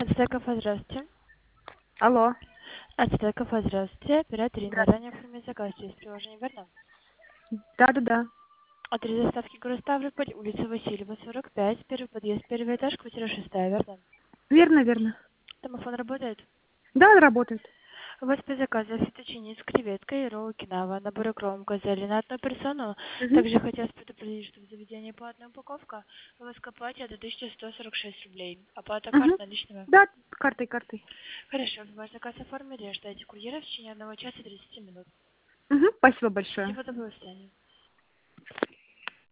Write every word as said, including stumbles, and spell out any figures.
Ацтеков, здравствуйте. Алло. Ацтеков, здравствуйте. Оператор Ирина. Ранее Здравствуйте. оформить заказ через приложение, верно? Да-да-да. Адрес доставки город Ставрополь, улица Васильева, сорок пять, первый подъезд, первый этаж, квартира шестая, верно? Верно, верно. Домофон работает? Да, он работает. У вас по заказу фетучини с креветкой, ролл кинава, набор икром газели на одну персону. Мгм. Также хотелось предупредить, что в заведении платная упаковка. ВСК платье это тысяча сто сорок шесть рублей. Оплата карт Мгм. наличными. Да, картой, картой. Хорошо, ваш заказ оформили, ждайте курьера в течение одного часа тридцати минут. Мгм. Спасибо большое. Всего доброго, до свидания.